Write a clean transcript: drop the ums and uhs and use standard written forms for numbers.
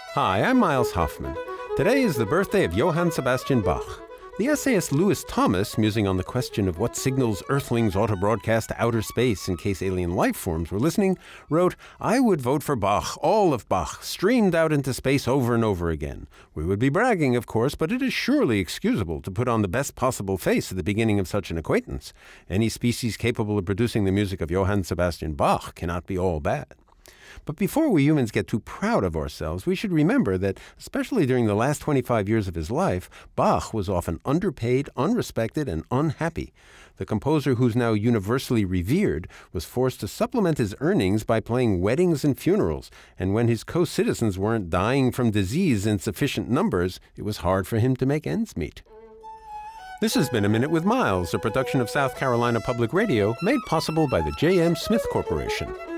Hi, I'm Miles Hoffman. Today is the birthday of Johann Sebastian Bach. The essayist Lewis Thomas, musing on the question of what signals Earthlings ought to broadcast to outer space in case alien life forms were listening, wrote, "I would vote for Bach, all of Bach, streamed out into space over and over again. We would be bragging, of course, but it is surely excusable to put on the best possible face at the beginning of such an acquaintance. Any species capable of producing the music of Johann Sebastian Bach cannot be all bad." But before we humans get too proud of ourselves, we should remember that, especially during the last 25 years of his life, Bach was often underpaid, unrespected, and unhappy. The composer, who's now universally revered, was forced to supplement his earnings by playing weddings and funerals, and when his co-citizens weren't dying from disease in sufficient numbers, it was hard for him to make ends meet. This has been A Minute with Miles, a production of South Carolina Public Radio, made possible by the J.M. Smith Corporation.